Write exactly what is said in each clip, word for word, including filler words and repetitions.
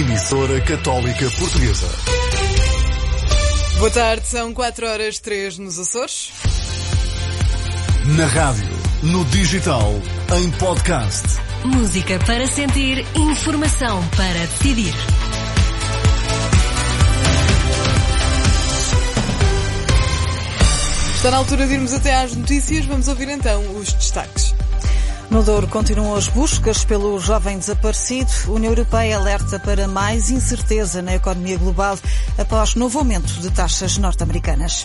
Emissora Católica Portuguesa. Boa tarde, são quatro horas três nos Açores. Na rádio, no digital, em podcast. Música para sentir, informação para decidir. Está na altura de irmos até às notícias. Vamos ouvir então os destaques. No Douro continuam as buscas pelo jovem desaparecido. A União Europeia alerta para mais incerteza na economia global após novo aumento de taxas norte-americanas.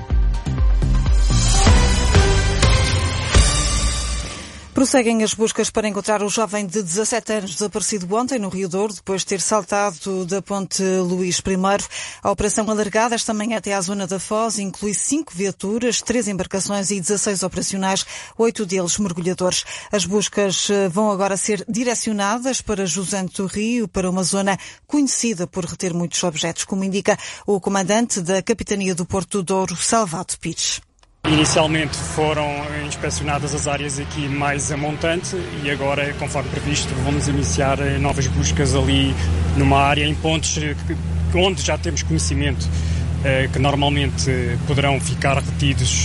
Prosseguem as buscas para encontrar o jovem de dezassete anos desaparecido ontem no Rio Douro, depois de ter saltado da ponte Luís I. A operação alargada esta manhã até à zona da Foz inclui cinco viaturas, três embarcações e dezasseis operacionais, oito deles mergulhadores. As buscas vão agora ser direcionadas para Jusante do Rio, para uma zona conhecida por reter muitos objetos, como indica o comandante da Capitania do Porto do Douro, Salvado Pires. Inicialmente foram inspecionadas as áreas aqui mais a montante e agora, conforme previsto, vamos iniciar novas buscas ali numa área em pontos onde já temos conhecimento que normalmente poderão ficar retidos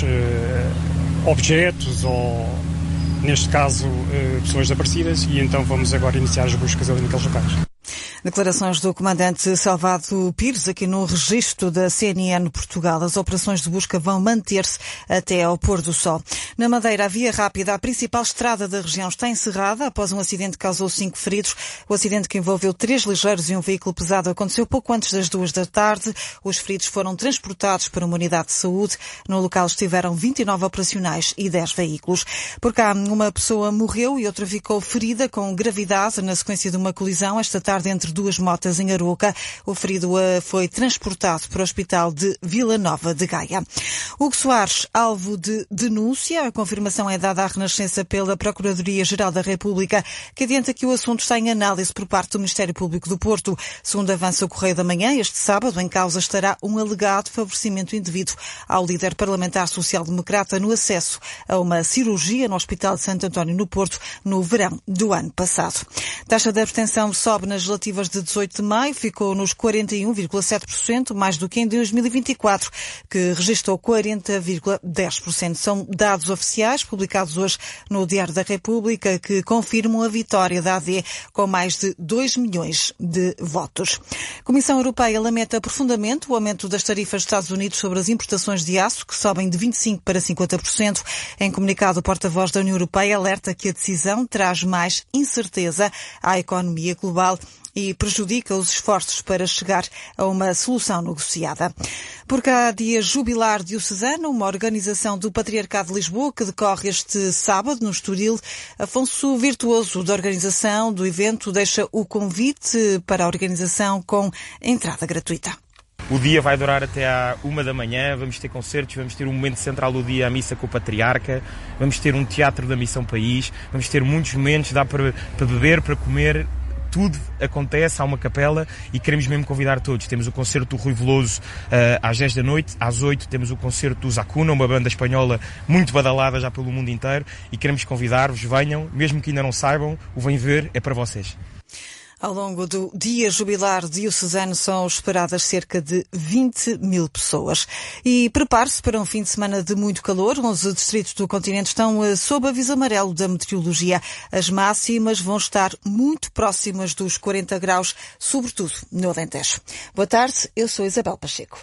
objetos ou, neste caso, pessoas desaparecidas, e então vamos agora iniciar as buscas ali naqueles locais. Declarações do comandante Salvado Pires aqui no registro da C N N Portugal. As operações de busca vão manter-se até ao pôr do sol. Na Madeira, a via rápida, a principal estrada da região, está encerrada após um acidente que causou cinco feridos. O acidente, que envolveu três ligeiros e um veículo pesado, aconteceu pouco antes das duas da tarde. Os feridos foram transportados para uma unidade de saúde. No local estiveram vinte e nove operacionais e dez veículos. Por cá, uma pessoa morreu e outra ficou ferida com gravidade na sequência de uma colisão esta tarde entre duas motas em Aroca. O ferido foi transportado para o Hospital de Vila Nova de Gaia. Hugo Soares, alvo de denúncia. A confirmação é dada à Renascença pela Procuradoria-Geral da República, que adianta que o assunto está em análise por parte do Ministério Público do Porto. Segundo avança o Correio da Manhã, este sábado em causa estará um alegado favorecimento indevido ao líder parlamentar social-democrata no acesso a uma cirurgia no Hospital de Santo António no Porto no verão do ano passado. Taxa de abstenção sobe nas relativas de dezoito de maio, ficou nos quarenta e um vírgula sete por cento, mais do que em dois mil e vinte e quatro, que registrou quarenta vírgula dez por cento. São dados oficiais publicados hoje no Diário da República que confirmam a vitória da A D com mais de dois milhões de votos. A Comissão Europeia lamenta profundamente o aumento das tarifas dos Estados Unidos sobre as importações de aço, que sobem de vinte e cinco por cento para cinquenta por cento. Em comunicado, o porta-voz da União Europeia alerta que a decisão traz mais incerteza à economia global e prejudica os esforços para chegar a uma solução negociada. Por cá, dia jubilar diocesano, uma organização do Patriarcado de Lisboa que decorre este sábado no Estoril. Afonso Virtuoso, da organização do evento, deixa o convite para a organização com entrada gratuita. O dia vai durar até à uma da manhã, vamos ter concertos, vamos ter um momento central do dia, a missa com o Patriarca, vamos ter um teatro da Missão País, vamos ter muitos momentos, dá para, para beber, para comer. Tudo acontece, há uma capela e queremos mesmo convidar todos. Temos o concerto do Rui Veloso uh, às dez da noite, às oito temos o concerto do Zacuna, uma banda espanhola muito badalada já pelo mundo inteiro, e queremos convidar-vos, venham, mesmo que ainda não saibam, o Vem Ver é para vocês. Ao longo do dia jubilar diocesano são esperadas cerca de vinte mil pessoas. E prepare-se para um fim de semana de muito calor. onze distritos do continente estão sob aviso amarelo da meteorologia. As máximas vão estar muito próximas dos quarenta graus, sobretudo no Alentejo. Boa tarde, eu sou Isabel Pacheco.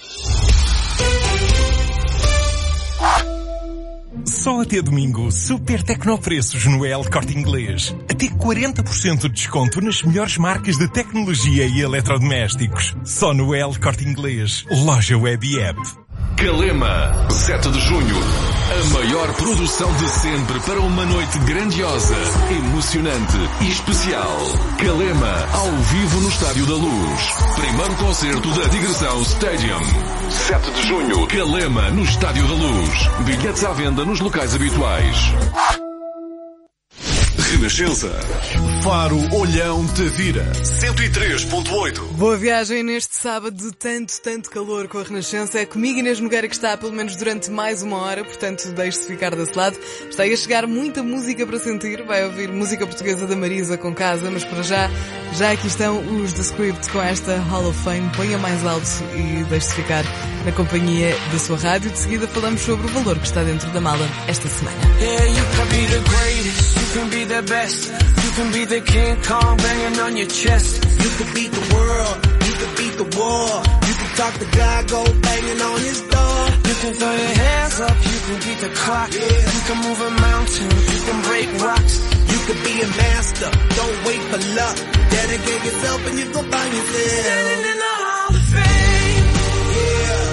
Só até domingo, super tecnopreços no El Corte Inglês. Até quarenta por cento de desconto nas melhores marcas de tecnologia e eletrodomésticos. Só no El Corte Inglês, loja web e app. Calema, sete de junho. A maior produção de sempre para uma noite grandiosa, emocionante e especial. Calema, ao vivo no Estádio da Luz. Primeiro concerto da Digressão Stadium. sete de junho, Calema, no Estádio da Luz. Bilhetes à venda nos locais habituais. Renascença. Faro Olhão Tavira, cento e três ponto oito. Boa viagem neste sábado de tanto, tanto calor com a Renascença. É comigo, Inês Nogueira, que está pelo menos durante mais uma hora, portanto deixe-se ficar desse lado. Está aí a chegar muita música para sentir. Vai ouvir música portuguesa da Marisa com Casa, mas para já, já aqui estão os The Script com esta Hall of Fame. Ponha mais alto e deixe-se ficar na companhia da sua rádio. De seguida falamos sobre o valor que está dentro da mala esta semana. Yeah, you can be the greatest, you can be the best, you can be the King Kong banging on your chest. You can beat the world, you can beat the war, you can talk to God, go banging on his door. You can throw your hands up, you can beat the clock, yeah. You can move a mountain, you can break rocks. You can be a master, don't wait for luck. Dedicate yourself and you go find yourself standing in the Hall of Fame. Yeah.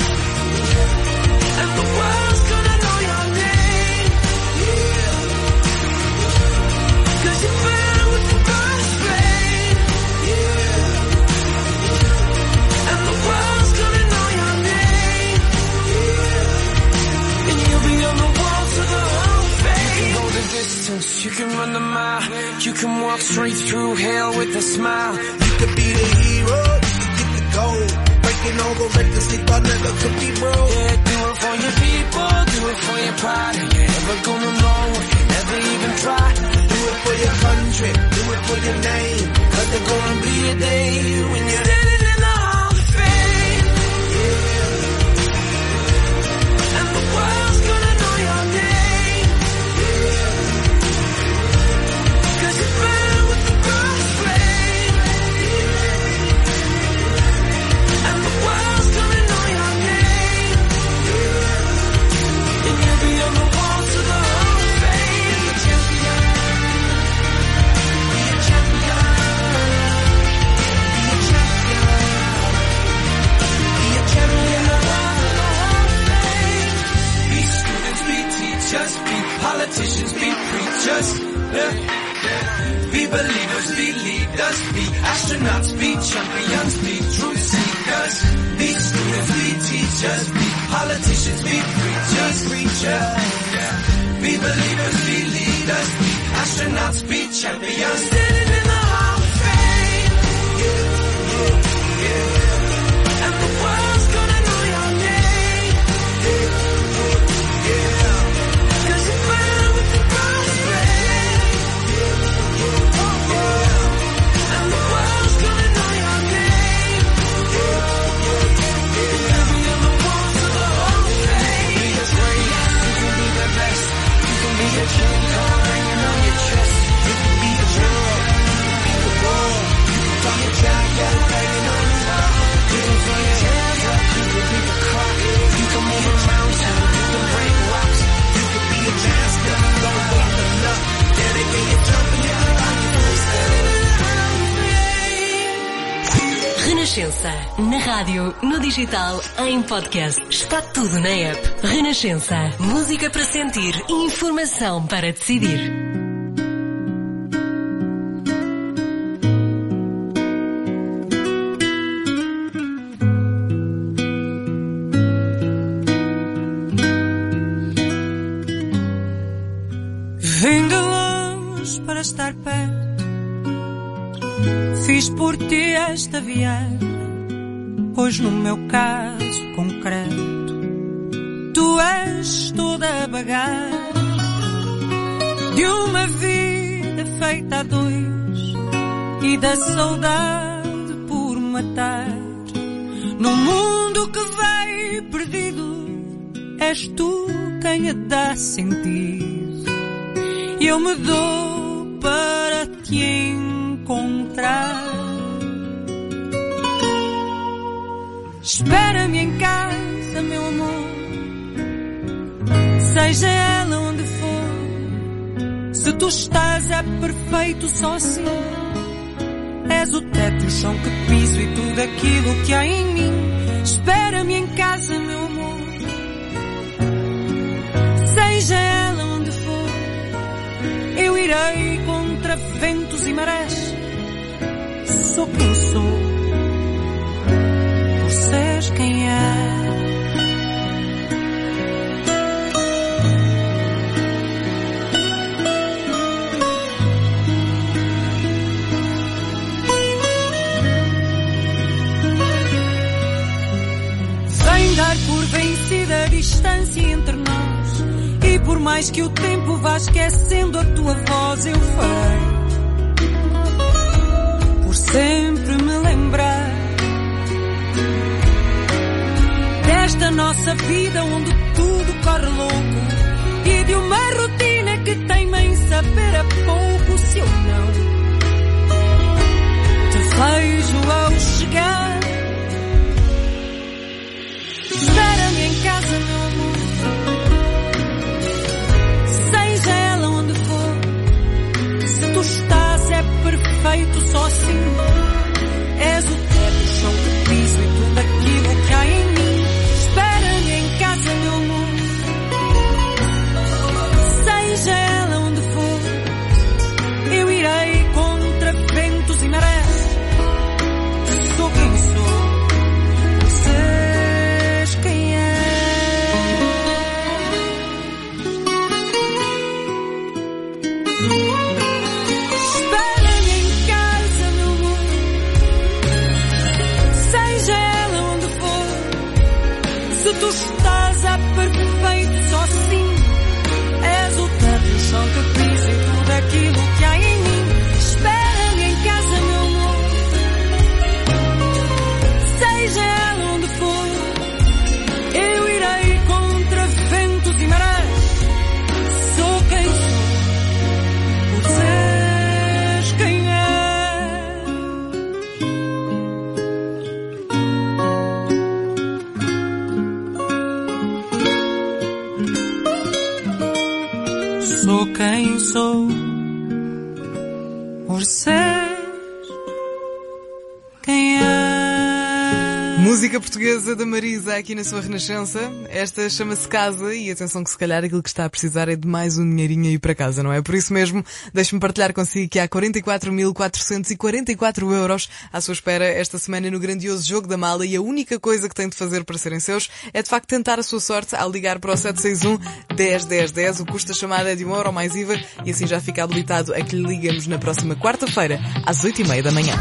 And the world's gonna know your name. Yeah. Cause you burn with the first flame. Yeah. And the world's gonna know your name. Yeah. And you'll be on the wall to the Hall of Fame. You can go the distance, you can run the mile, you can walk straight through hell with a smile. You could be the hero, you could get the gold. Breaking all the records they thought never could be broke. Yeah, do it for your people, do it for your pride. And you're never gonna know if you never even try. Do it for your country, do it for your name. Cause there's gonna be a day when you're standing in the Hall of Fame. Yeah. And the world's gonna know your name. Yeah. Cause you burn with the first flame. Yeah. And the world's gonna know your name. Yeah. And you'll be on the wall to the Hall of Fame. Be a champion. Be a champion. Be a champion. Be a champion. Be students, be teachers, be politicians, be preachers. Yeah. Be believers, be leaders, be astronauts, be champions, be truth seekers. Be students, be teachers, be politicians, be preachers, preachers. Yeah. Be believers, be leaders, be astronauts, be champions. Standing in the Hall of Fame. Yeah, yeah, yeah. And the world's gonna know your name. Yeah, yeah. Cause you burn with the first flame. And the world's gonna know your name. You'll be on the wall to the Hall of Fame. Be the greatest, you can be the best. You can be a King Kong hanging on your chest. You can be a world, you can beat the world. You can talk to God, go banging on his door. You can throw your hands up, you can beat the clock. You can move a mountain, you can break rocks. You can be a master, don't wait for luck. Dedicate yourself and you can find yourself. Renascença. Na rádio, no digital, em podcast. Está tudo na app. Renascença. Música para sentir e informação para decidir. Vim de longe para estar perto. Fiz por ti esta viagem, pois no meu caso concreto tu és toda a bagagem de uma vida feita a dois e da saudade por matar. No mundo que vai perdido, és tu quem a dá sentido. Eu me dou para te encontrar. Espera-me em casa, meu amor, seja ela onde for. Se tu estás é perfeito só assim. És o teto, o chão que piso e tudo aquilo que há em mim. Espera-me em casa, meu amor, seja ela onde for. Eu irei contra ventos e marés. Sou quem sou, por seres quem és. por mais que o tempo vá esquecendo a tua voz, eu farei por sempre me lembrar desta nossa vida onde tudo corre louco e de uma rotina que teima em saber a pouco. Se eu não te vejo ao chegar, espera-me em casa, meu amor, seja ela onde for. Se tu estás é perfeito só assim. És o teto, o chão que piso e tudo aquilo que há em mim. Espera-me em casa, meu amor, seja ela onde for. Eu irei contra ventos e marés. Sou quem sou, seja quem é. Espera-me em casa, meu amor, seja ela onde for. Se tu estás é perfeito só assim. És o teto, o chão que piso e tudo aquilo que há em mim. Espera-me em casa, meu amor, seja ela onde for. Eu irei contra ventos e marés. Sou quem sou, por seres quem é. Sou quem sou, por seres quem é. Música portuguesa da Marisa aqui na sua Renascença. Esta chama-se Casa e atenção que se calhar aquilo que está a precisar é de mais um dinheirinho aí para casa, não é? Por isso mesmo, deixe-me partilhar consigo que há quarenta e quatro mil quatrocentos e quarenta e quatro euros à sua espera esta semana no grandioso Jogo da Mala e a única coisa que tem de fazer para serem seus é de facto tentar a sua sorte ao ligar para o sete seis um, dez, dez, dez. O custo da chamada é de um euro mais I V A e assim já fica habilitado a que lhe ligamos na próxima quarta-feira às oito e meia da manhã.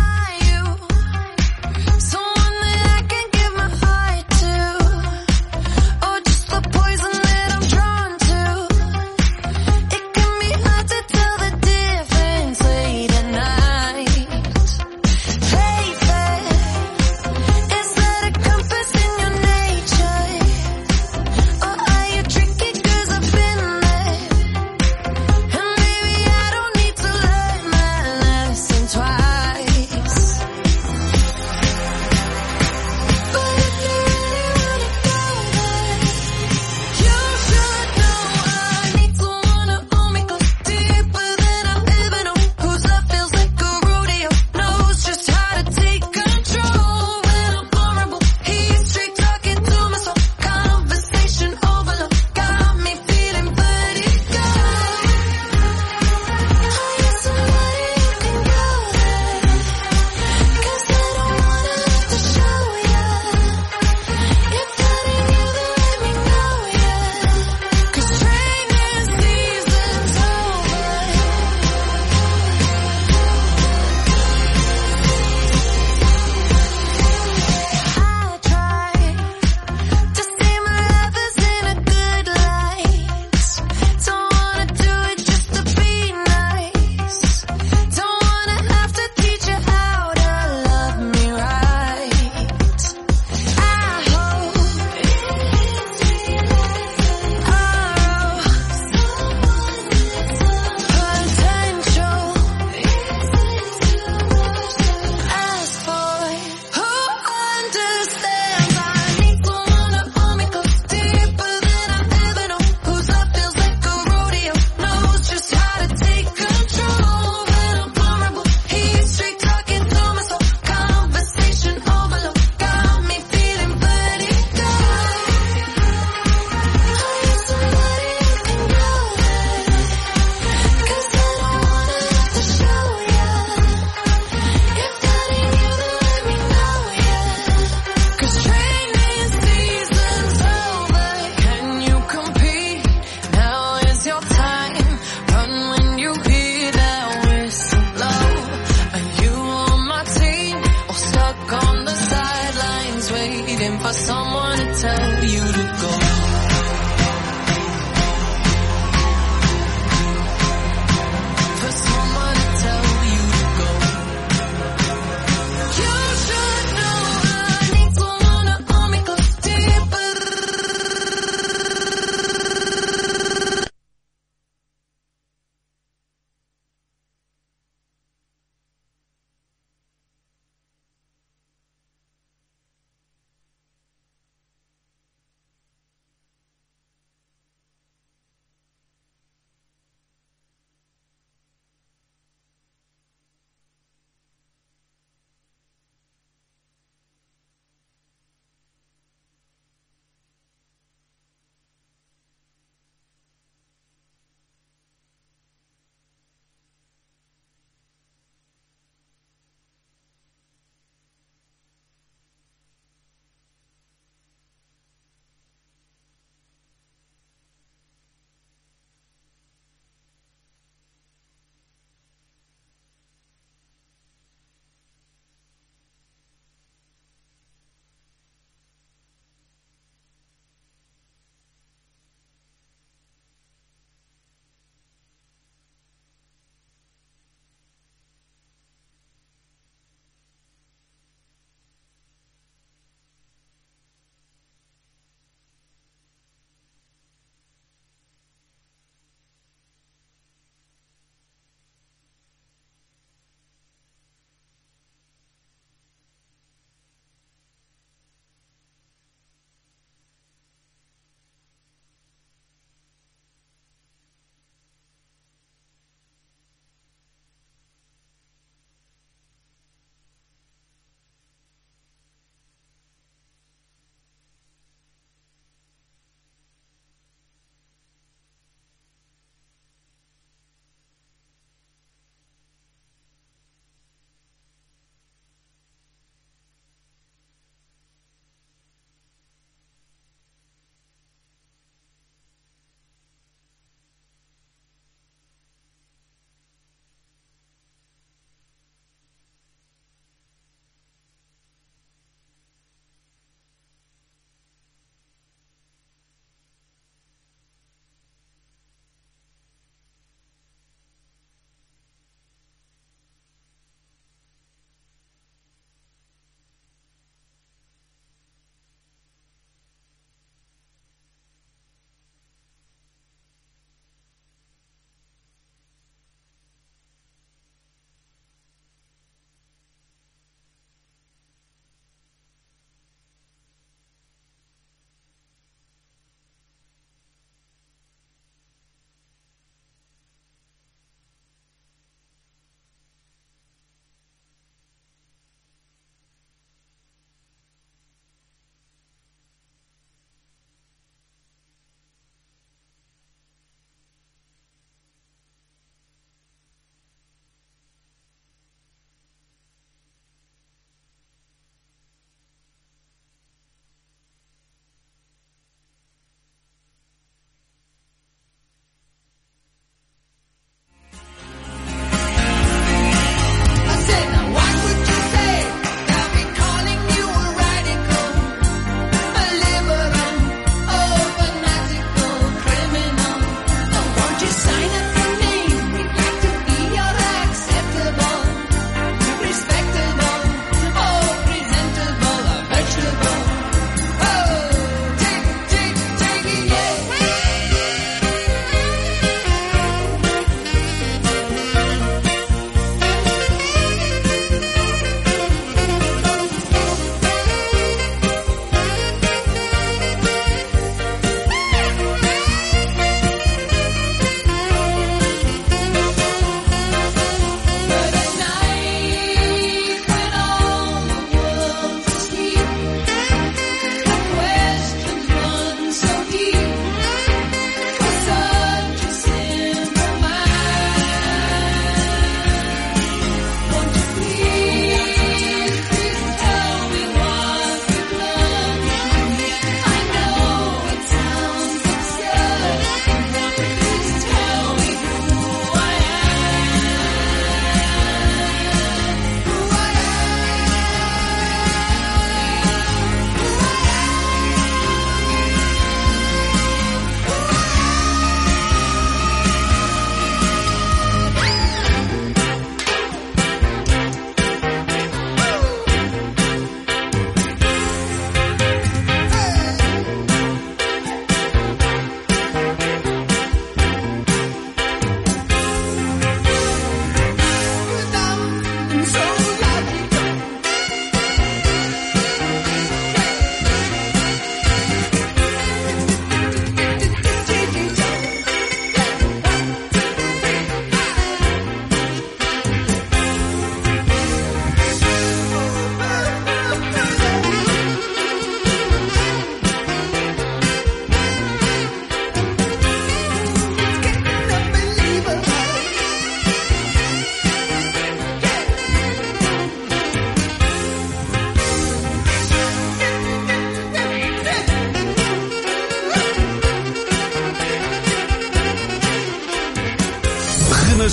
for someone to tell you to go.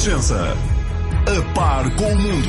Renascença. A par com o mundo.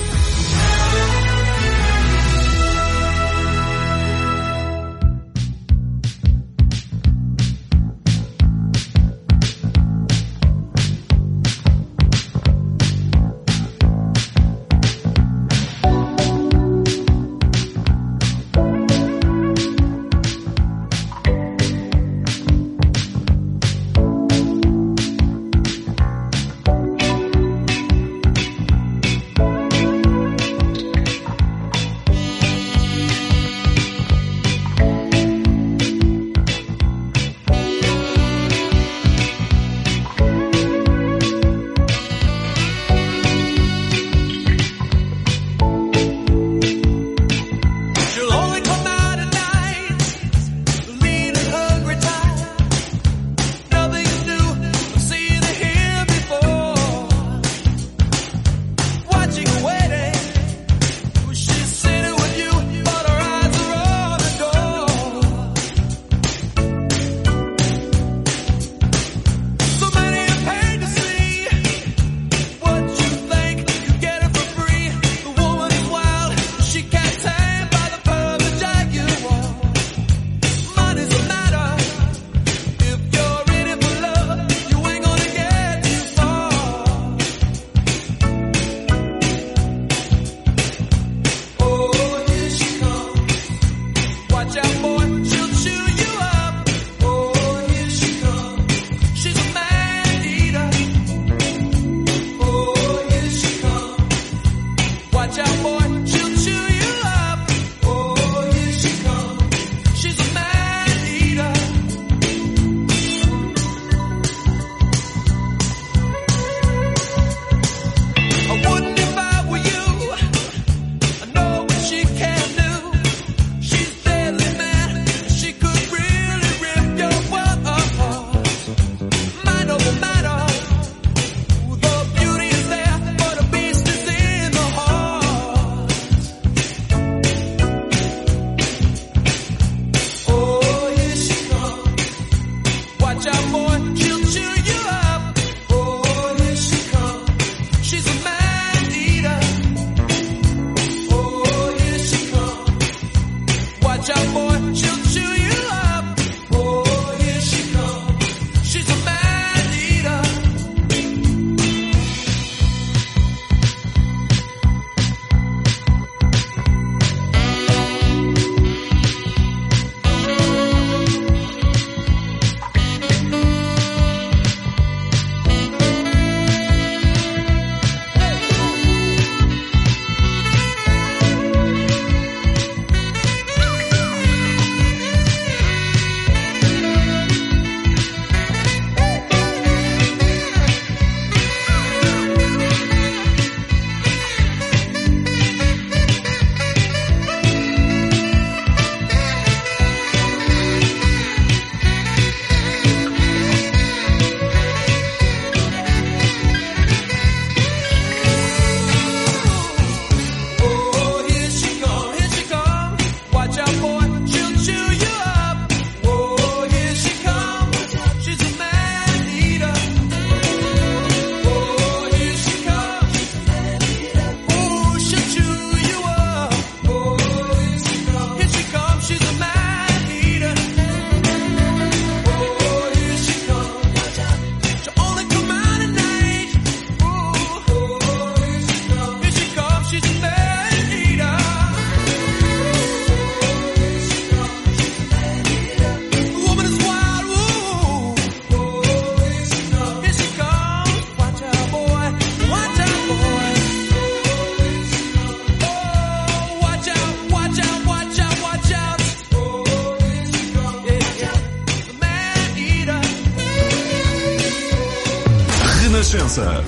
Renascença.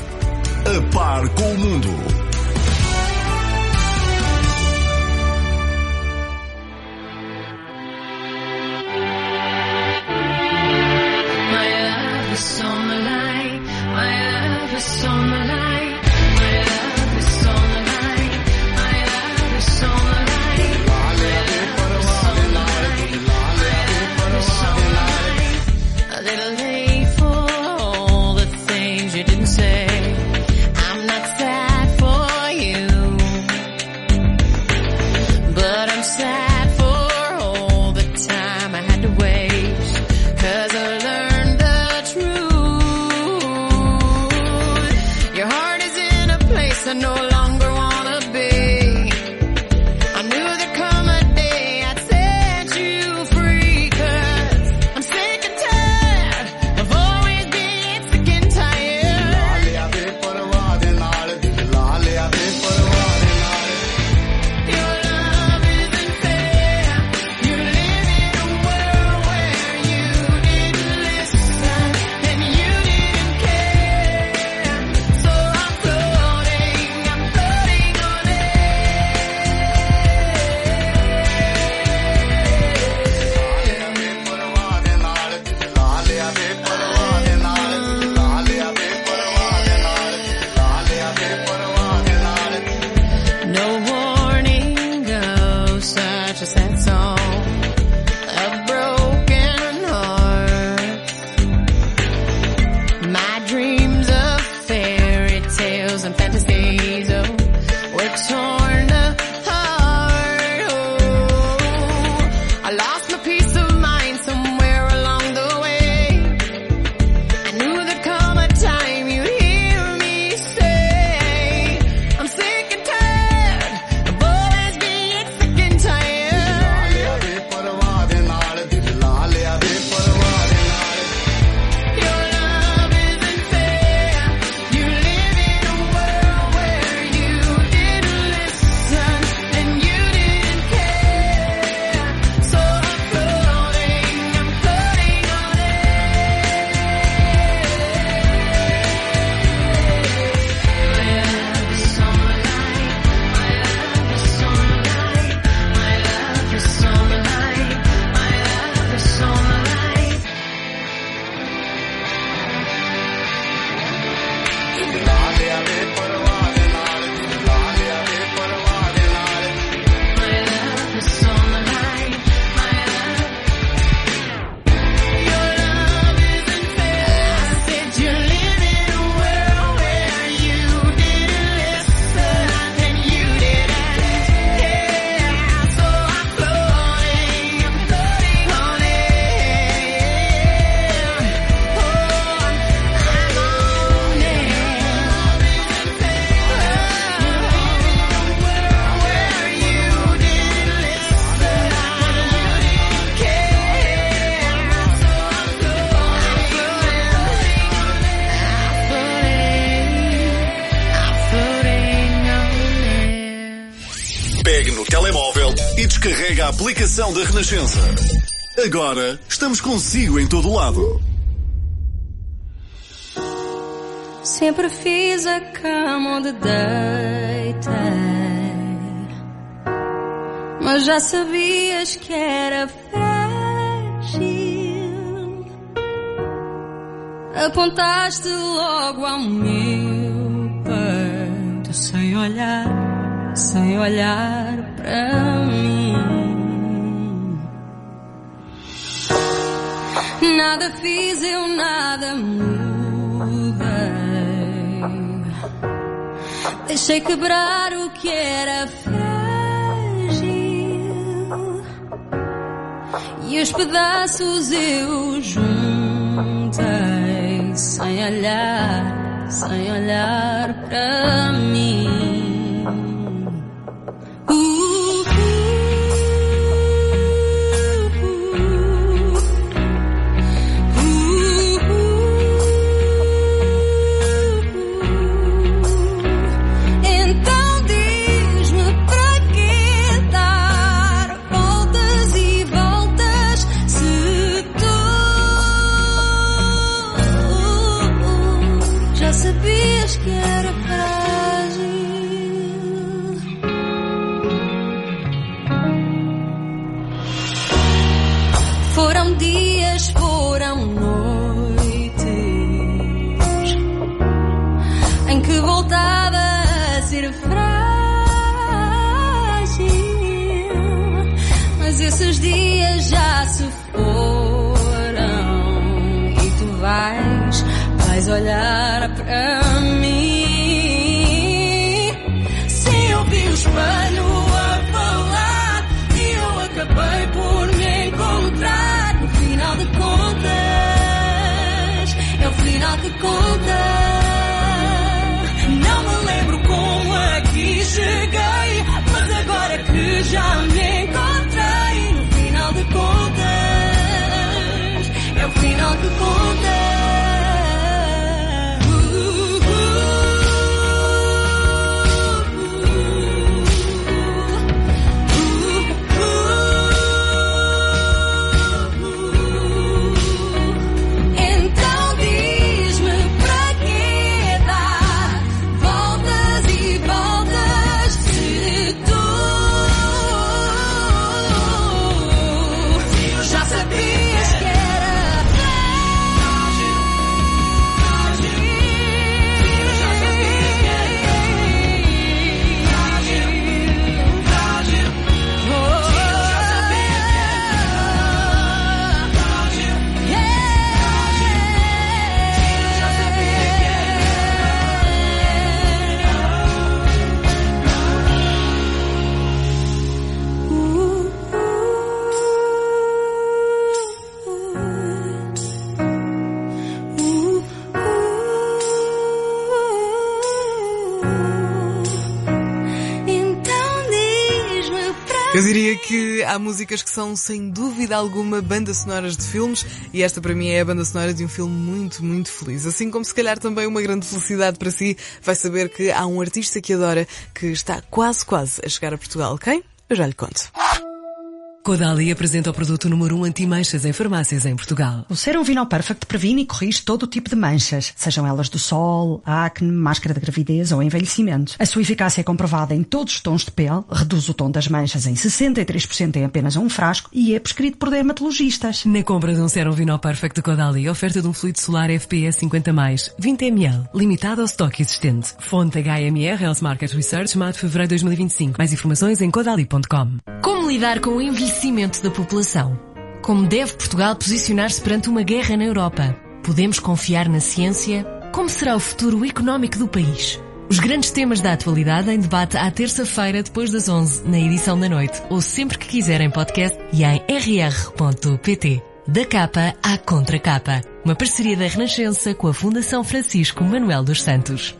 A par com o mundo. A little late for all the things you didn't say. such a sad song of broken hearts. My dreams of fairy tales and fantasies, oh, were torn apart. Oh, I lost my peace of mind somewhere along the way. I knew there'd come a time you'd hear me say, I'm sick and tired of always being sick and tired. Your love isn't fair. You live in a world where you didn't listen and you didn't care. So I'm floating, I'm floating on Pegue no telemóvel e descarrega a aplicação da Renascença. Agora estamos consigo em todo lado. Sempre fiz a cama onde deitei, mas já sabias que era frágil. Apontaste logo ao meu peito, sem olhar, sem olhar para mim. Nada fiz, eu nada mudei. Deixei quebrar o que era frágil, e os pedaços eu juntei, sem olhar, sem olhar para mim. Foram dias, foram noites em que voltava a ser frágil, mas esses dias já se foram e tu vais, vais olhar para mim. Sem ouvir o espelho a falar, e eu acabei por me encontrar. No final de contas, é o final que conta. Não me lembro como aqui cheguei, mas agora que já me encontrei, no final de contas, é o final que conta. Então diz-me pra quê Eu diria que há músicas que são, sem dúvida alguma, bandas sonoras de filmes, e esta para mim é a banda sonora de um filme muito, muito feliz. Assim como se calhar também uma grande felicidade para si vai saber que há um artista que adora que está quase, quase a chegar a Portugal, ok? Eu já lhe conto. Caudalie apresenta o produto número um anti-manchas em farmácias em Portugal. O Serum Vinol Perfect previne e corrige todo o tipo de manchas, sejam elas do sol, acne, máscara de gravidez ou envelhecimento. A sua eficácia é comprovada em todos os tons de pele, reduz o tom das manchas em sessenta e três por cento em apenas um frasco e é prescrito por dermatologistas. Na compra de um Serum Vinol Perfect de Caudalie, oferta de um fluido solar F P S cinquenta mais, vinte mililitros, limitado ao estoque existente. Fonte H M R Health Market Research, maio de fevereiro de dois mil e vinte e cinco. Mais informações em caudalie ponto com. Como lidar com o envelhecimento da população? Como deve Portugal posicionar-se perante uma guerra na Europa? Podemos confiar na ciência? Como será o futuro económico do país? Os grandes temas da atualidade em debate à terça-feira depois das onze, na edição da noite, ou sempre que quiserem podcast e em r r ponto p t. Da capa à contracapa. Uma parceria da Renascença com a Fundação Francisco Manuel dos Santos.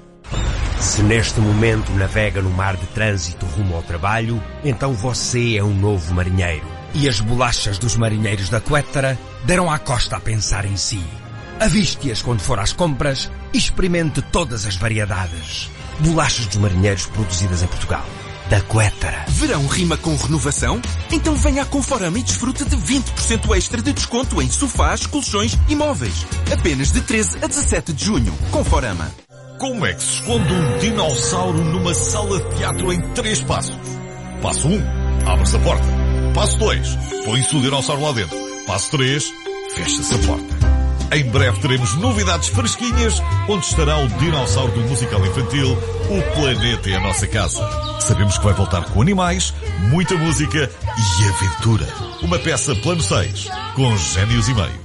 Se neste momento navega no mar de trânsito rumo ao trabalho, então você é um novo marinheiro. E as bolachas dos marinheiros da Quettara deram à costa a pensar em si. Aviste-as quando for às compras e experimente todas as variedades. Bolachas dos marinheiros produzidas em Portugal. Da Quettara. Verão rima com renovação? Então venha à Conforama e desfruta de vinte por cento extra de desconto em sofás, colchões e móveis. Apenas de treze a dezassete de junho. Conforama. Como é que se esconde um dinossauro numa sala de teatro em três passos? Passo um, abre-se a porta. Passo dois, põe-se o dinossauro lá dentro. Passo três, fecha-se a porta. Em breve teremos novidades fresquinhas, onde estará o dinossauro do musical infantil O Planeta é a Nossa Casa. Sabemos que vai voltar com animais, muita música e aventura. Uma peça plano seis, com génios e meios.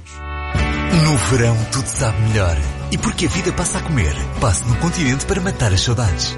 No verão tudo sabe melhor. E porque a vida passa a comer, passe no Continente para matar as saudades.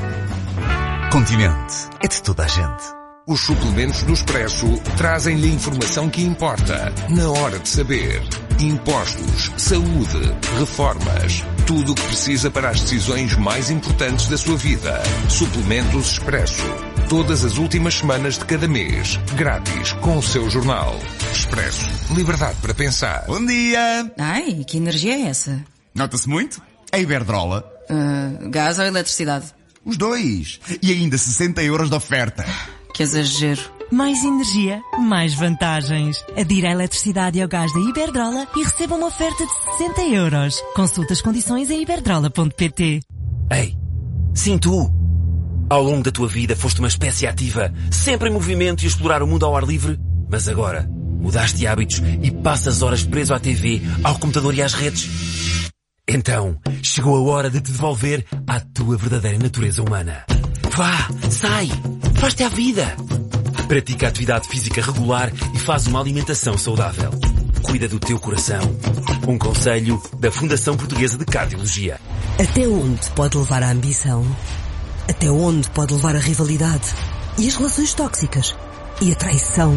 Continente é de toda a gente. Os suplementos do Expresso trazem-lhe a informação que importa, na hora de saber. Impostos, saúde, reformas, tudo o que precisa para as decisões mais importantes da sua vida. Suplementos Expresso. Todas as últimas semanas de cada mês. Grátis, com o seu jornal. Expresso. Liberdade para pensar. Bom dia! Ai, que energia é essa? Nota-se muito? A Iberdrola. Uh, gás ou eletricidade? Os dois. E ainda sessenta euros de oferta. Que exagero. Mais energia, mais vantagens. Adira a eletricidade e ao gás da Iberdrola e receba uma oferta de sessenta euros. Consulta as condições em iberdrola ponto p t. Ei, sim tu! Ao longo da tua vida foste uma espécie ativa, sempre em movimento e a explorar o mundo ao ar livre, mas agora mudaste de hábitos e passas horas preso à T V, ao computador e às redes. Então, chegou a hora de te devolver à tua verdadeira natureza humana. Vá, sai, faz-te à vida. Pratica atividade física regular e faz uma alimentação saudável. Cuida do teu coração. Um conselho da Fundação Portuguesa de Cardiologia. Até onde pode levar a ambição? Até onde pode levar a rivalidade? E as relações tóxicas? E a traição?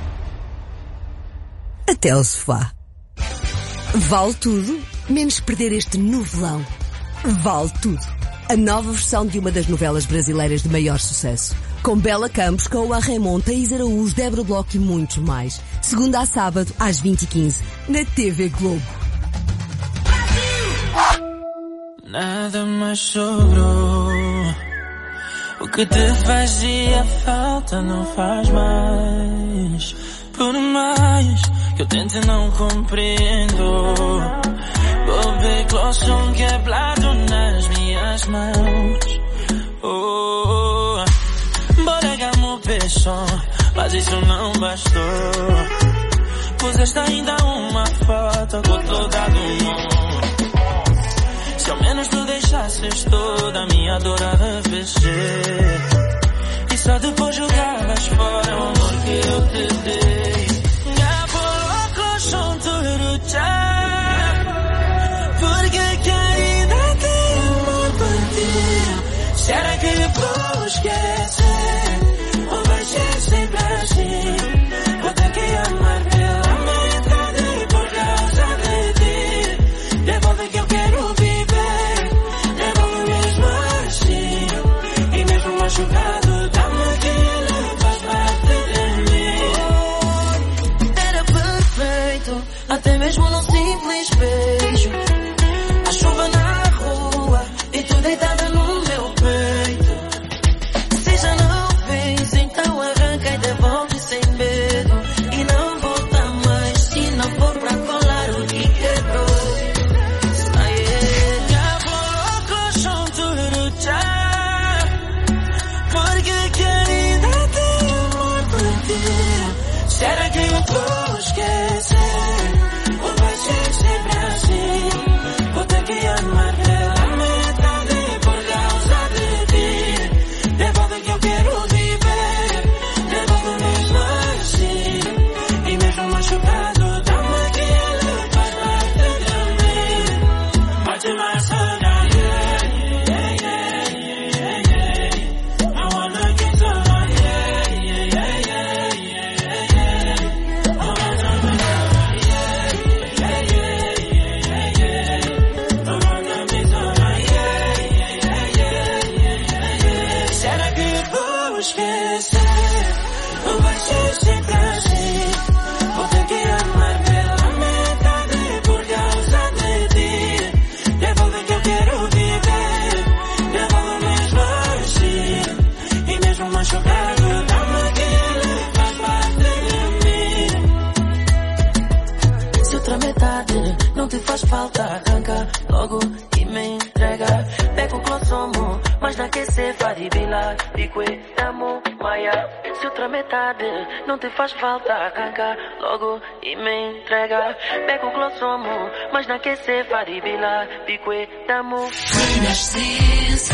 Até ao sofá. Vale tudo, menos perder este novelão. Vale tudo. A nova versão de uma das novelas brasileiras de maior sucesso. Com Bela Campos, Coa Raymond, Thaís Araújo, Débora Bloch e muitos mais. Segunda a sábado, às vinte e quinze, na T V Globo. Nada mais sobrou. O que te fazia falta não faz mais. Por mais que eu tente não compreendo. Volver clochão quebrado nas minhas mãos. Oh, bodegamos peixão, mas isso não bastou. Puseste ainda uma foto com toda do mundo. Se ao menos tu deixasses toda a minha dor a arrefecer. E só depois jogavas fora o amor que eu te dei. Já por clochão tudo tchau. Porque querida tem amor por ti. Será que vou esquecer? Ou vai ser sempre assim? Vou ter que amar pela metade por causa de ti. Devolve que eu quero viver. Devolve mesmo assim. E mesmo machucado, dá-me aquilo, faz parte. e cuidamos, Maia. Se outra metade não te faz falta, arranca logo e me entrega. Pega o glossomo, mas não quer ser faribila, e cuidamos. Renascença.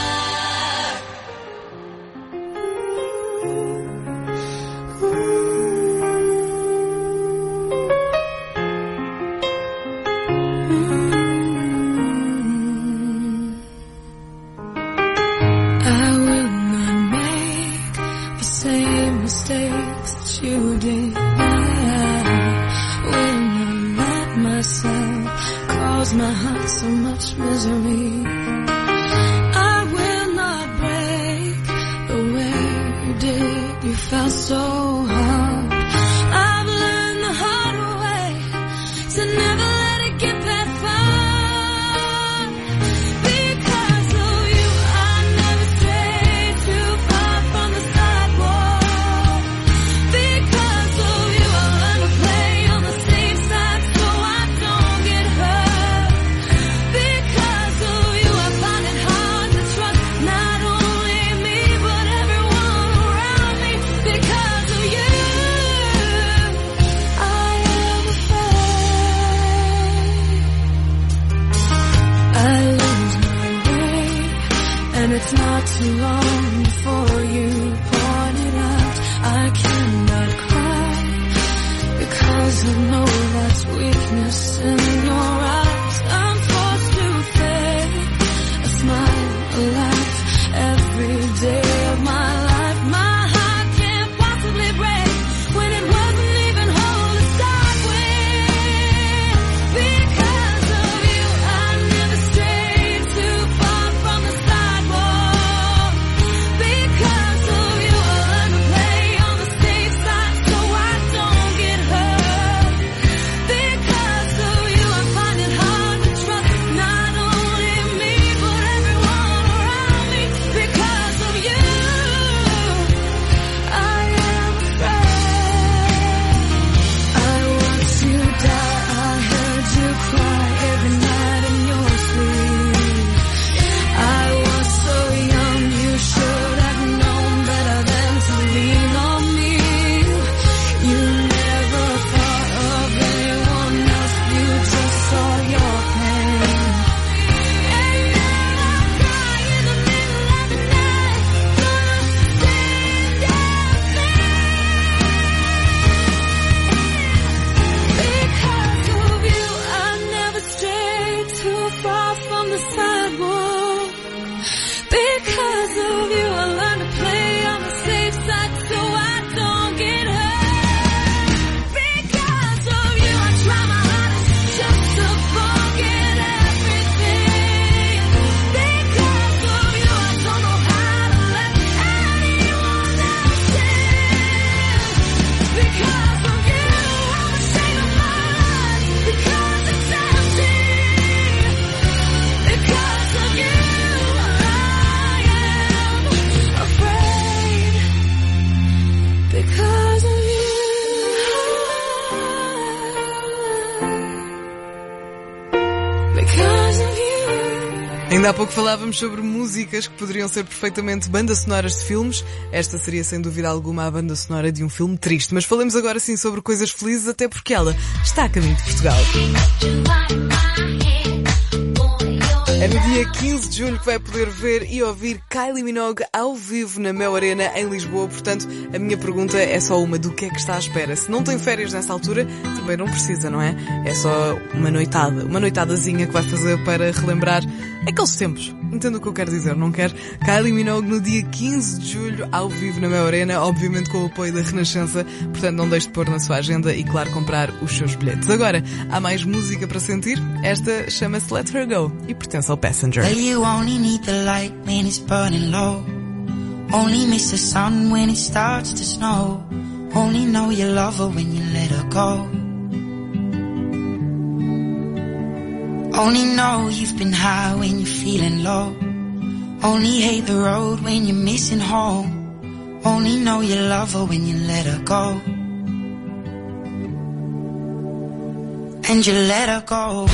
Mistakes that you did. I will not let myself cause my heart so much misery. I will not break the way you did. You felt so hard. I've learned the hard way to never let it get that far. Because of you, I never strayed too far from the sidewalk. Because of you, I learned to play on the safe side so I don't get hurt. Because of you, I find it hard to trust not only me but everyone around me. Because of you, I am afraid I lose my way, and it's not too long before you point it out. I cannot cry because I know that's weakness in your eyes. I'm forced to fake a smile, a laugh every day of my life. My heart can't possibly break when it wasn't even whole to start with. Because of you, I never strayed too far from the sidewalk. Because of you, I learned to play on the safe side so I don't get hurt. Because of you, I find it hard to trust not only me but everyone around me. Because of you, I am afraid. I watched you die, I heard you cry every night in your sleep. I was so young, you should have known better than to lean on me. You never thought of anyone else, you just saw your pain. And now I cry in the middle of the night, gonna stand up because of you, I never strayed too far from the sidewalk. Because of you, I learned to play on the safe side so I don't get hurt. Because of you, I try my hardest just to forget everything. Because of you, I don't know how to let anyone else in. Because of you, I'm ashamed of my life because it's empty. Because of you, I am afraid. Because of you. Because of you. Ainda há pouco falávamos sobre músicas que poderiam ser perfeitamente bandas sonoras de filmes. Esta seria sem dúvida alguma a banda sonora de um filme triste. Mas falemos agora sim sobre coisas felizes, até porque ela está a caminho de Portugal. É no dia quinze de julho que vai poder ver e ouvir Kylie Minogue ao vivo na Mel Arena em Lisboa. Portanto, a minha pergunta é só uma: do que é que está à espera? Se não tem férias nessa altura, também não precisa, não é? É só uma noitada, uma noitadazinha que vai fazer para relembrar aqueles tempos. Entendo o que eu quero dizer, não quero? Kylie Minogue no dia quinze de julho ao vivo na Mel Arena, obviamente com o apoio da Renascença. Portanto, não deixe de pôr na sua agenda e, claro, comprar os seus bilhetes. Agora, há mais música para sentir. Esta chama-se Let Her Go e pertence ao Passenger. Well, you only need the light when it's burning low. Only miss the sun when it starts to snow. Only know you love her when you let her go. Only know you've been high when you're feeling low. Only hate the road when you're missing home. Only know you love her when you let her go. And you let her go.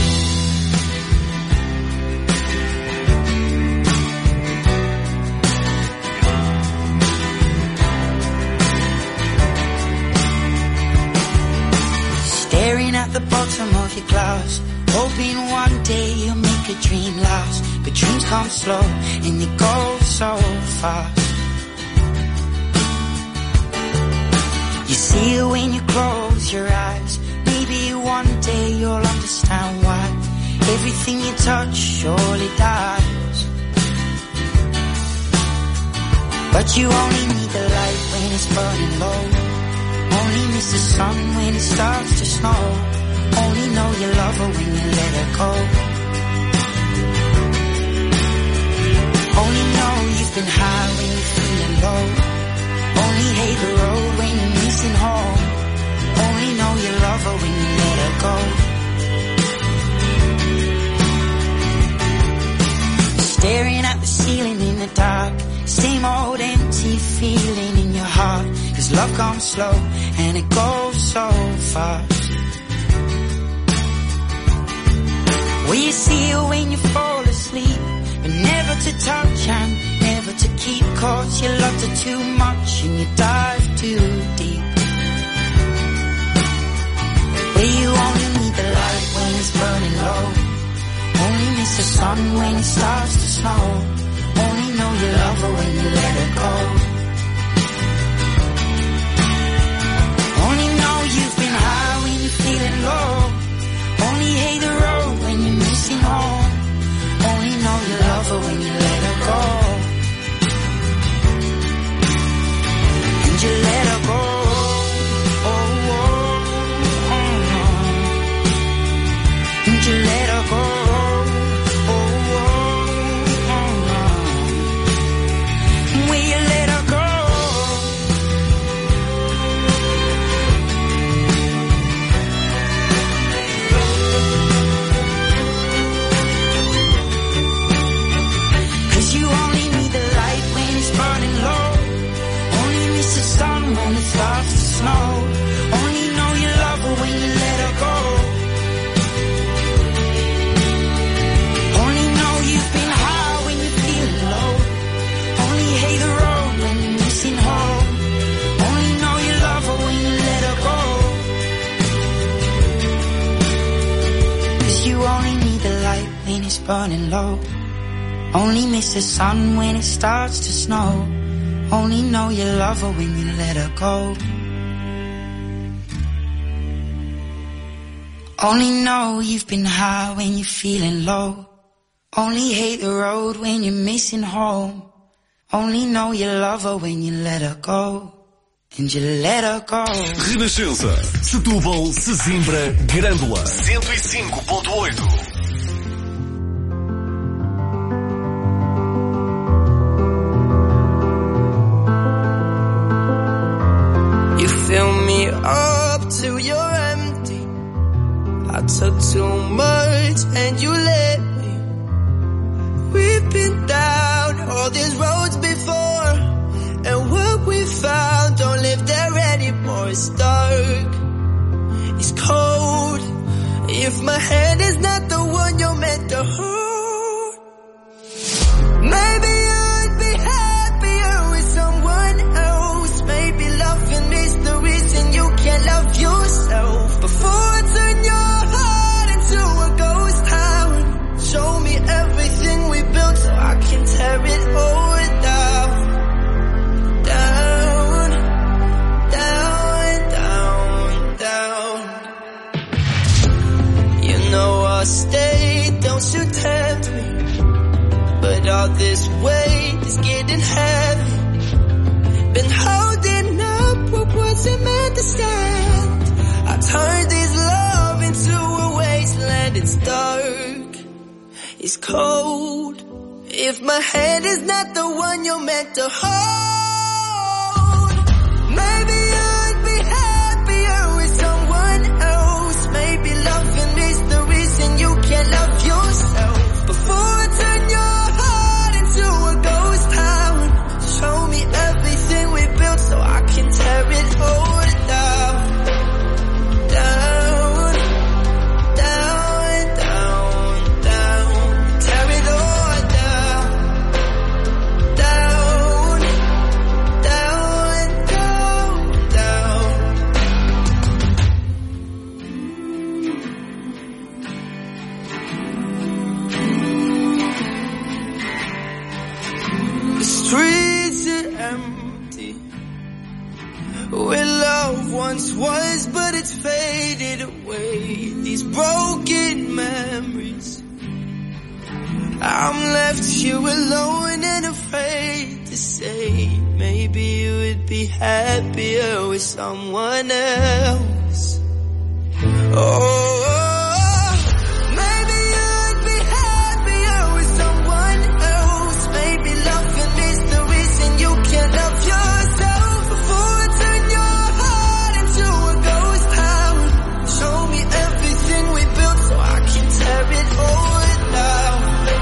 bottom of your glass, hoping one day you'll make a dream last. But dreams come slow and they go so fast. You see it when you close your eyes. Maybe one day you'll understand why everything you touch surely dies. But you only need the light when it's burning low. Only miss the sun when it starts to snow. Only know you love her when you let her go. Only know you've been high when you're feeling low. Only hate the road when you're missing home. Only know you love her when you let her go. Staring at the ceiling in the dark, same old empty feeling in your heart. Cause love comes slow and it goes so fast. Will you see her when you fall asleep? But never to touch and never to keep. Cause you loved her too much and you dive too deep. Where you only need the light when it's burning low. Only miss the sun when it starts to snow. Only know you love her when you let her go. Only know you've been high when you're feeling low. Only hate the road when you're missing home. Only know you love her when you let her go. And you let her go. Oh, oh, oh, oh. And you let her go. When it starts to snow, only know you love her when you let her go. Only know you've been high when you're feeling low. Only hate the road when you're missing home. Only know you love her when you let her go. Cause you only need the light when it's burning low. Only miss the sun when it starts to snow. Only know you love her when you let her go. Only know you've been high when you're feeling low. Only hate the road when you're missing home. Only know you love her when you let her go. And you let her go. Renascença, Setúbal, Sesimbra, Grândola, cento e cinco ponto oito. Fill me up till you're empty. I took too much and you let me. We've been down all these roads before, and what we found don't live there anymore. It's dark, it's cold. If my hand is not the one you're meant to hold, maybe I'd be happier with someone else. Maybe loving me's the reason you can't love yourself. Before I turn your heart into a ghost town, show me everything we built so I can tear it all down. Down, down, down, down. You know I'll stay, don't you tempt me. But all this weight is getting heavy. Been holding up what wasn't meant to stand. I turned this love into a wasteland. It's dark, it's cold. If my hand is not the one you're meant to hold, maybe I'd be happier with someone else. Maybe loving is the reason you can't love yourself. Before I turn your heart into a ghost town, show me everything we built so I can tear it all down. Down, down, down, down. Tear it all down. Down, once was, but it's faded away. These broken memories. I'm left here alone and afraid to say, maybe you would be happier with someone else. Oh, maybe you would be happier with someone else. Maybe loving is the reason you can't love yourself. Before I turn your heart into a ghost town, show me everything we built so I can tear it all down.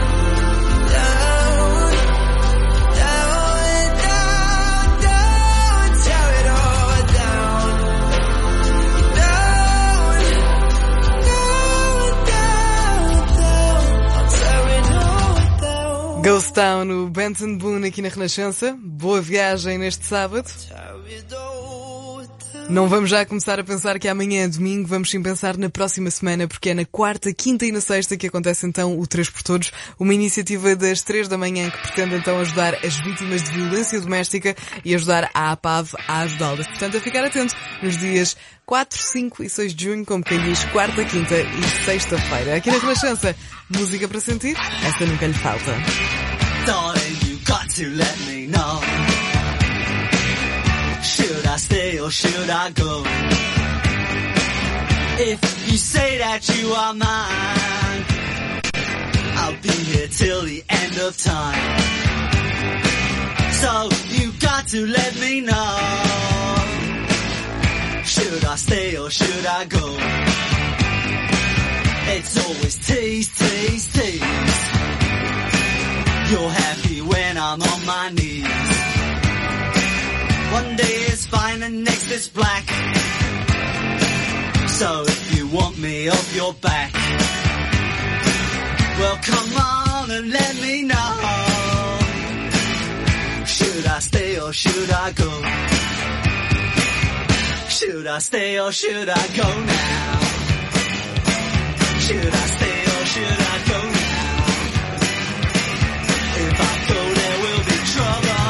Down, down, down, down, tear it all down. Down, down, down, down, I'll tear it all down. Ghost Town, no Benton Boone aqui na Renascença. Boa viagem neste sábado. Não vamos já começar a pensar que amanhã é domingo, vamos sim pensar na próxima semana, porque é na quarta, quinta e na sexta que acontece então o três por Todos, uma iniciativa das três da manhã que pretende então ajudar as vítimas de violência doméstica e ajudar a APAV a ajudá-las. Portanto, a ficar atento nos dias quatro, cinco e seis de junho, como quem diz, quarta, quinta e sexta-feira. Aqui na Renascença, música para sentir, esta nunca lhe falta. Darling, you got to let me know. Should I stay or should I go? If you say that you are mine, I'll be here till the end of time. So you got to let me know. Should I stay or should I go? It's always tease, tease, tease. You're happy when I'm on my knees. One day is fine and next is black. So if you want me off your back, well come on and let me know. Should I stay or should I go? Should I stay or should I go now? Should I stay or should I go now? If I go there will be trouble.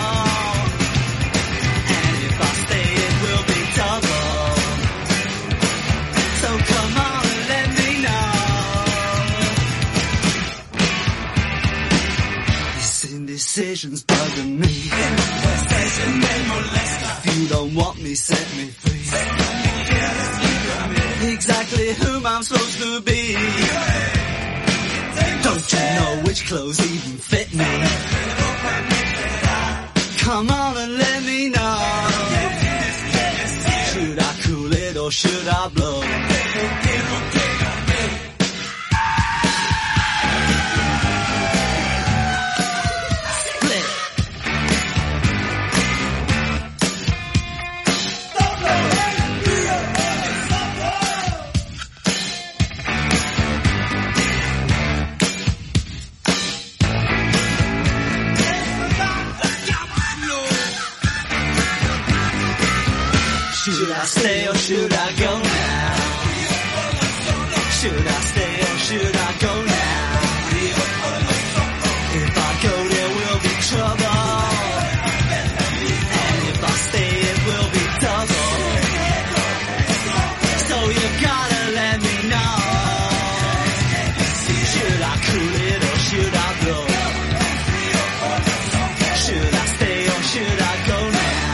Decisions bugging me. If you don't want me, set me free. Exactly whom I'm supposed to be. Don't you know which clothes even fit me? Come on and let me know. Should I cool it or should I blow? Should I stay or should I go now? Should I stay or should I go now? If I go there will be trouble. And if I stay it will be double. So you gotta let me know. Should I cool it or should I blow? Should I stay or should I go now?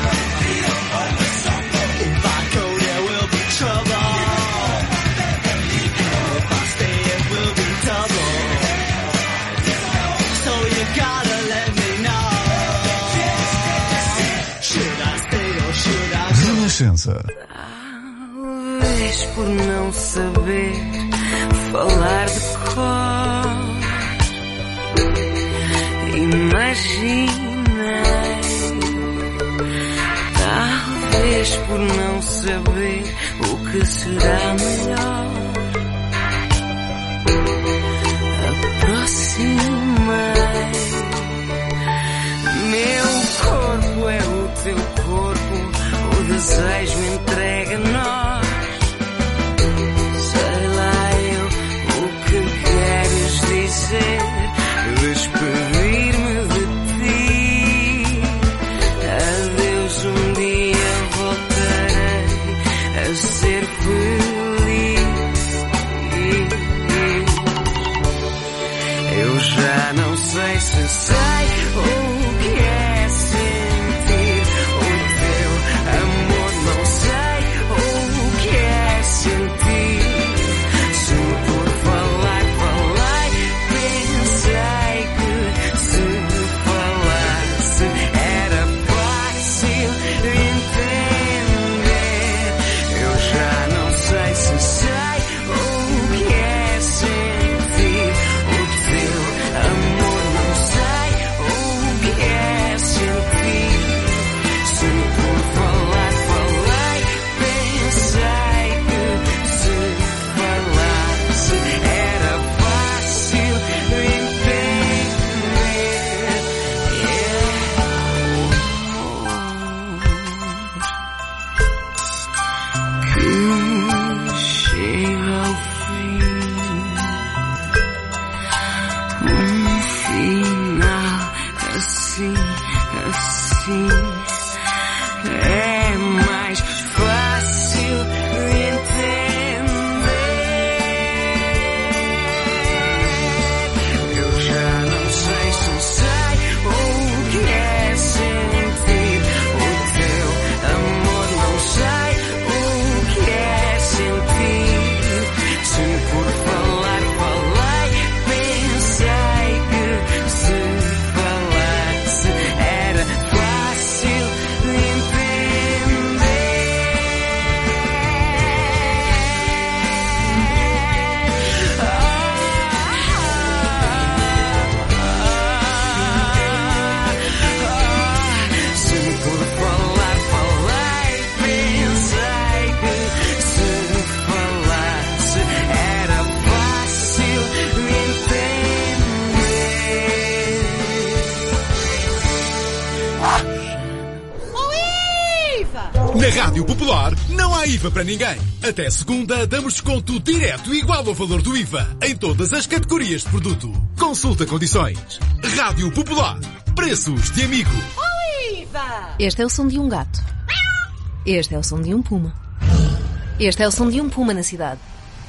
Talvez por não saber falar de cor, imaginei. Talvez por não saber o que será melhor, aproximei. Meu corpo é o teu corpo, o desejo entrega nós. Sei lá eu o que queres dizer, despedir-me de ti. Adeus, um dia voltarei sei se sei o que é sentir o teu amor. Não sei o que é sentir. Se por falar falei, pensei que se falasse era fácil entender. Eu já não sei se sei o que é sentir o teu amor. Não sei o que é sentir. Se por falar falei, pensei que se falasse era fácil entender. Que chega ao fim, um final assim, assim é mais fácil entender. Eu já não sei se sei o que é sentir o teu amor. Não sei o que é sentir. Se por falar falei, pensei que se falasse era fácil entender. Se por falar falei, pensei que se falasse era fácil Na Rádio Popular não há I V A para ninguém. Até segunda damos desconto direto igual ao valor do I V A em todas as categorias de produto. Consulta condições. Rádio Popular. Preços de amigo. Este é o som de um gato. Este é o som de um puma. Este é o som de um puma na cidade.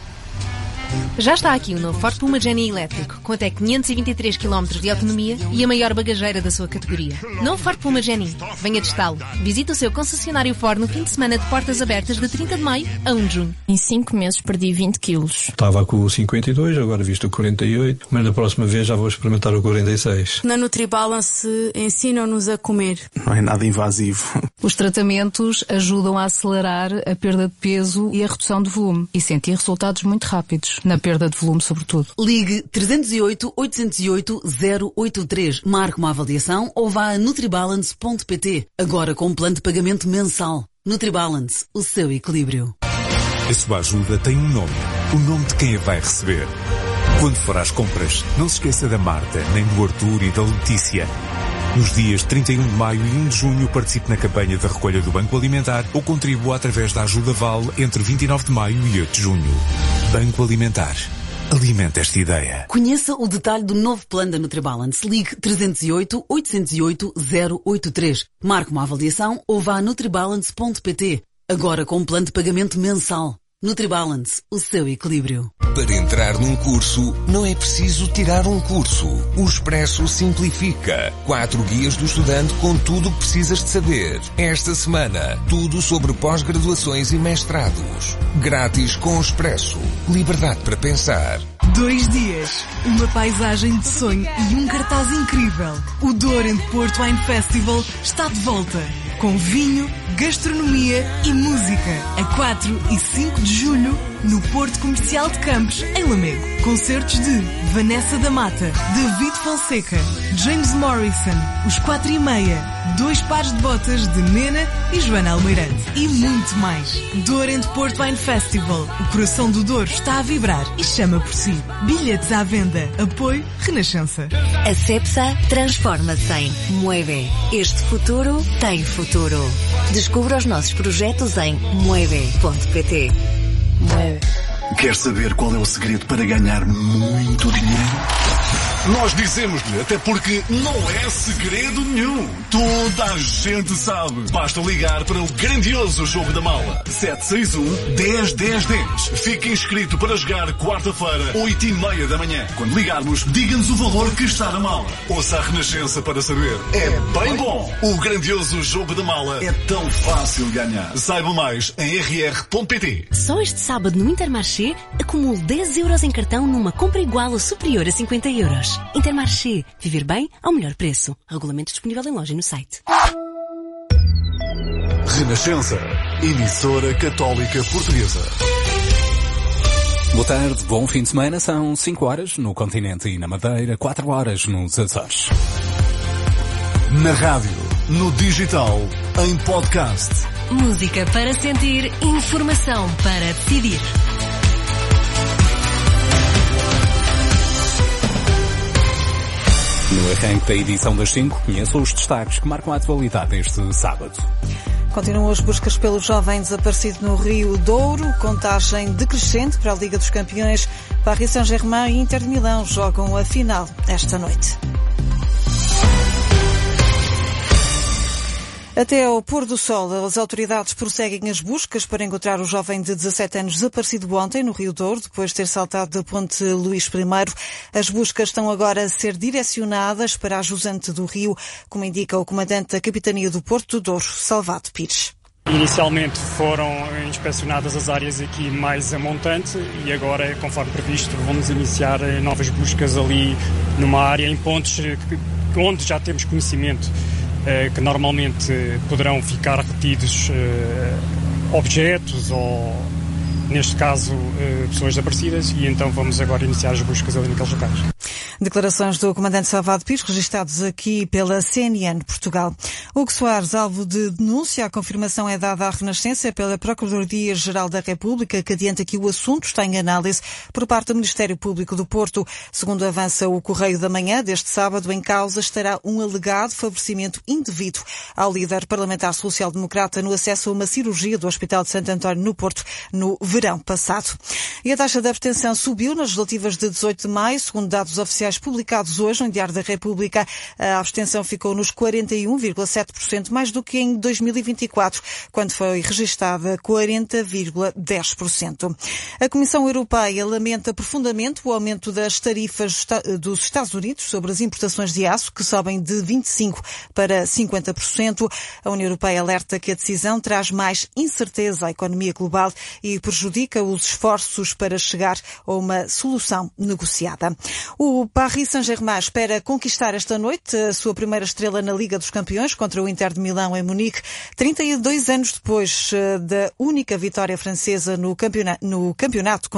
Já está aqui o novo Ford Puma Genie elétrico, com até quinhentos e vinte e três quilómetros de autonomia e a maior bagageira da sua categoria. Novo Ford Puma Genie. Venha testá-lo. Visite o seu concessionário Ford no fim de semana de portas abertas de trinta de maio a um de junho. Em cinco meses perdi vinte quilos. Estava com o cinquenta e dois, agora visto o quarenta e oito, mas da próxima vez já vou experimentar o quarenta e seis. Na NutriBalance ensinam-nos a comer. Não é nada invasivo. Os tratamentos ajudam a acelerar a perda de peso e a redução de volume e sentir resultados muito rápidos na perda de volume, sobretudo. Ligue trezentos e oito, oitocentos e oito, zero oito três, marque uma avaliação ou vá a nutribalance ponto pt. Agora com um plano de pagamento mensal. NutriBalance, o seu equilíbrio. A sua ajuda tem um nome, o nome de quem a vai receber. Quando for às compras, não se esqueça da Marta, nem do Arthur e da Letícia. Nos dias trinta e um de maio e um de junho participe na campanha da recolha do Banco Alimentar ou contribua através da Ajuda Vale entre vinte e nove de maio e oito de junho. Banco Alimentar. Alimenta esta ideia. Conheça o detalhe do novo plano da NutriBalance. Ligue trezentos e oito, oitocentos e oito, zero oito três. Marque uma avaliação ou vá a nutribalance ponto pt. Agora com um plano de pagamento mensal. NutriBalance, o seu equilíbrio. Para entrar num curso, não é preciso tirar um curso. O Expresso simplifica. Quatro guias do estudante com tudo o que precisas de saber. Esta semana, tudo sobre pós-graduações e mestrados. Grátis com o Expresso. Liberdade para pensar. Dois dias, uma paisagem de sonho e um cartaz incrível. O Douro and Porto Wine Festival está de volta. Com vinho, gastronomia e música. A quatro e cinco de julho, no Porto Comercial de Campos, em Lamego. Concertos de Vanessa da Mata, David Fonseca, James Morrison, Os Quatro e Meia, Dois Pares de Botas de Nena e Joana Almeirante. E muito mais. Douro and Porto Wine Festival. O coração do Douro está a vibrar e chama por si. Bilhetes à venda. Apoio Renascença. A Cepsa transforma-se em Mueve. Este futuro tem futuro. Descubra os nossos projetos em mueve ponto pt. Mueve. Quer saber qual é o segredo para ganhar muito dinheiro? Nós dizemos-lhe, até porque não é segredo nenhum. Toda a gente sabe. Basta ligar para o grandioso Jogo da Mala. sete seis um, dez, dez, dez. Fique inscrito para jogar quarta-feira, oito e meia da manhã. Quando ligarmos, diga-nos o valor que está na mala. Ouça a Renascença para saber. É bem bom. O grandioso Jogo da Mala é tão fácil ganhar. Saiba mais em r r ponto p t. Só este sábado no Intermarché, acumule dez euros em cartão numa compra igual ou superior a cinquenta euros. Intermarché. Viver bem ao melhor preço. Regulamento disponível em loja e no site. Renascença. Emissora Católica Portuguesa. Boa tarde, bom fim de semana. São cinco horas no continente e na Madeira, quatro horas nos Açores. Na rádio, no digital, em podcast. Música para sentir, informação para decidir. No arranque da edição das cinco, conheça os destaques que marcam a atualidade deste sábado. Continuam as buscas pelo jovem desaparecido no Rio Douro. Contagem decrescente para a Liga dos Campeões. Paris Saint-Germain e Inter de Milão jogam a final esta noite. Até ao pôr do sol, as autoridades prosseguem as buscas para encontrar o jovem de dezassete anos desaparecido ontem no Rio Douro, depois de ter saltado da ponte Luís Primeiro. As buscas estão agora a ser direcionadas para a jusante do Rio, como indica o comandante da Capitania do Porto do Douro, Salvado Pires. Inicialmente foram inspecionadas as áreas aqui mais a montante e agora, conforme previsto, vamos iniciar novas buscas ali numa área em pontos onde já temos conhecimento que normalmente poderão ficar retidos objetos ou, neste caso, pessoas desaparecidas, e então vamos agora iniciar as buscas ali naqueles locais. Declarações do comandante Salvado Pires, registados aqui pela C N N Portugal. Hugo Soares, alvo de denúncia. A confirmação é dada à Renascença pela Procuradoria-Geral da República, que adianta que o assunto está em análise por parte do Ministério Público do Porto. Segundo avança o Correio da Manhã, deste sábado, em causa estará um alegado favorecimento indevido ao líder parlamentar social-democrata no acesso a uma cirurgia do Hospital de Santo António no Porto no verão passado. E a taxa de abstenção subiu nas legislativas de dezoito de maio, segundo dados oficiais publicados hoje no Diário da República. A abstenção ficou nos quarenta e um vírgula sete por cento, mais do que em dois mil e vinte e quatro, quando foi registada quarenta vírgula dez por cento. A Comissão Europeia lamenta profundamente o aumento das tarifas dos Estados Unidos sobre as importações de aço, que sobem de vinte e cinco por cento para cinquenta por cento. A União Europeia alerta que a decisão traz mais incerteza à economia global e prejudica os esforços para chegar a uma solução negociada. O Paris Saint-Germain espera conquistar esta noite a sua primeira estrela na Liga dos Campeões contra o Inter de Milão em Munique, trinta e dois anos depois da única vitória francesa no campeonato, no campeonato